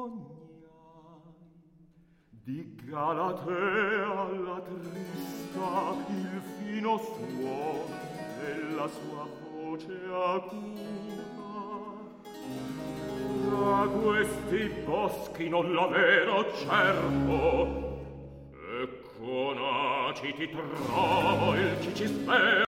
Di Galatea la trista, il fino suono della sua voce acuta. Da questi boschi non la vero certo, e con aciti trovo il chi ci spera.